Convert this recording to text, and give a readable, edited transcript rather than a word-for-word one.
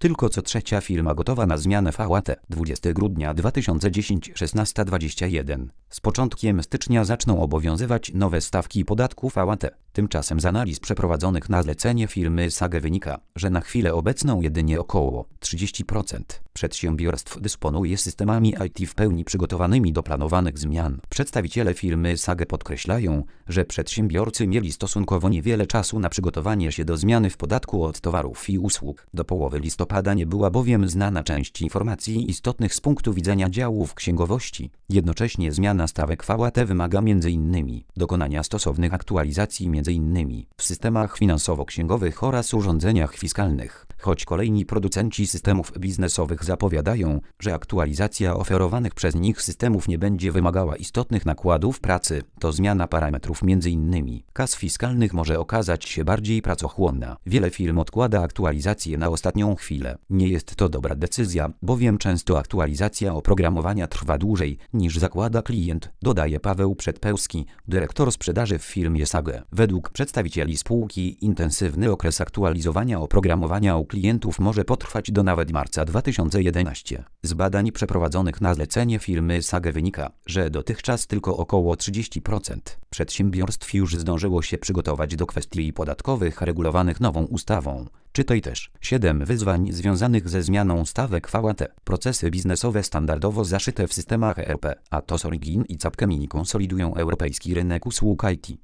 Tylko co trzecia firma gotowa na zmianę VAT. 20 grudnia 2010 16:21. Z początkiem stycznia zaczną obowiązywać nowe stawki podatku VAT. Tymczasem z analiz przeprowadzonych na zlecenie firmy SAGE wynika, że na chwilę obecną jedynie około 30% przedsiębiorstw dysponuje systemami IT w pełni przygotowanymi do planowanych zmian. Przedstawiciele firmy SAGE podkreślają, że przedsiębiorcy mieli stosunkowo niewiele czasu na przygotowanie się do zmiany w podatku od towarów i usług. Do połowy listopada nie była bowiem znana część informacji istotnych z punktu widzenia działów księgowości. Jednocześnie zmiana stawek VAT wymaga m.in. dokonania stosownych aktualizacji m.in. w systemach finansowo-księgowych oraz urządzeniach fiskalnych. Choć kolejni producenci systemów biznesowych zapowiadają, że aktualizacja oferowanych przez nich systemów nie będzie wymagała istotnych nakładów pracy, to zmiana parametrów m.in. kas fiskalnych może okazać się bardziej pracochłonna. Wiele firm odkłada aktualizację na ostatnią chwilę. Nie jest to dobra decyzja, bowiem często aktualizacja oprogramowania trwa dłużej niż zakłada klient, dodaje Paweł Przedpełski, dyrektor sprzedaży w firmie SAGE. Według przedstawicieli spółki intensywny okres aktualizowania oprogramowania u klientów może potrwać do nawet marca 2011. Z badań przeprowadzonych na zlecenie firmy SAGE wynika, że dotychczas tylko około 30% przedsiębiorstw już zdążyło się przygotować do kwestii podatkowych regulowanych nową ustawą. Czytaj też 7 wyzwań związanych ze zmianą stawek VAT. Procesy biznesowe standardowo zaszyte w systemach ERP, Atos Origin i Capgemini konsolidują europejski rynek usług IT.